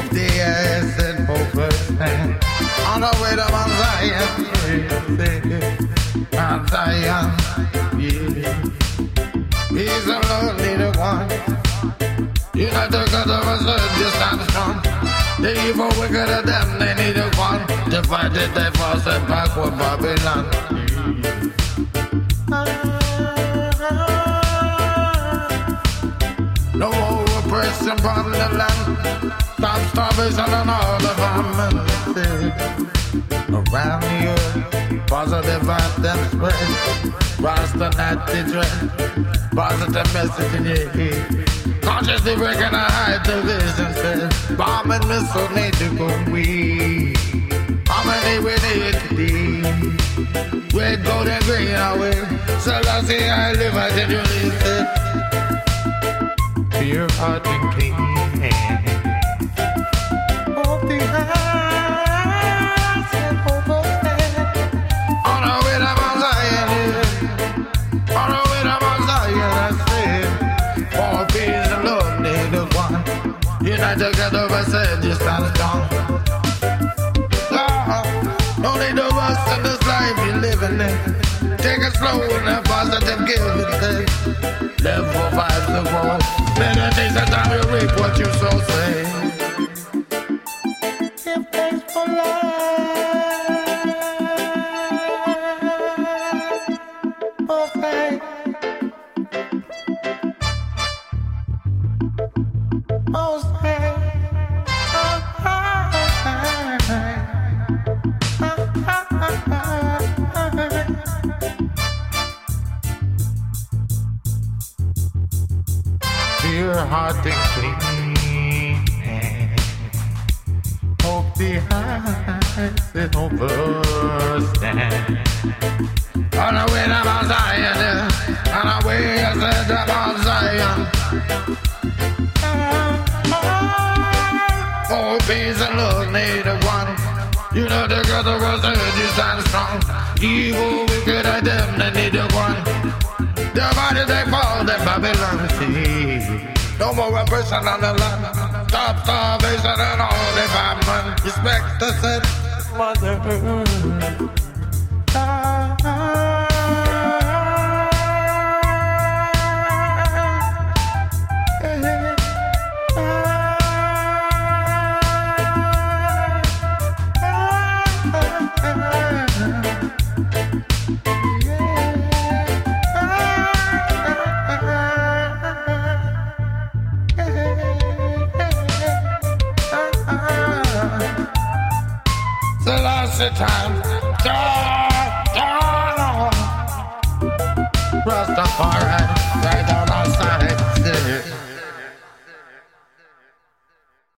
the ass and focus on the way to Mount Zion, Mount Zion, yeah. He's a lonely one. You know the God of us just stand strong. The evil wicked of them, they need a one to fight it, they force it back with Babylon. No more oppression from the land. Stop starvation and all the famine. Around the earth, positive vibes spread. Rasta not the dread. Positive message in your head. Consciously breaking a high division. Bomb and missile need to go weak. How many we need today? Red, gold, and green away. So I say I live, I tell you listen. Pure heart and clean. Of the eyes and overhead. On our way to Mount Zion, on our way to Mount Zion, I said, for peace and love, need the one. Unite together, I said, just stand strong. No need to rust in this life you're living in. Take it slow and a positive give and take. Live for vibes of war. Meditation time you reap what you sow, say. Give thanks for life. Okay. Oh, say. Pure heart and clean. Hope the eyes that overstand. On the way to Mount Zion, on the way to Mount Zion. For peace and love need a one. You know the God of us you stand strong. Evil, wicked, and them they need a one. The body they fall, the Babylon see. No more oppression on the land. Stop starvation and all the famine. Respect the said mother. The last time,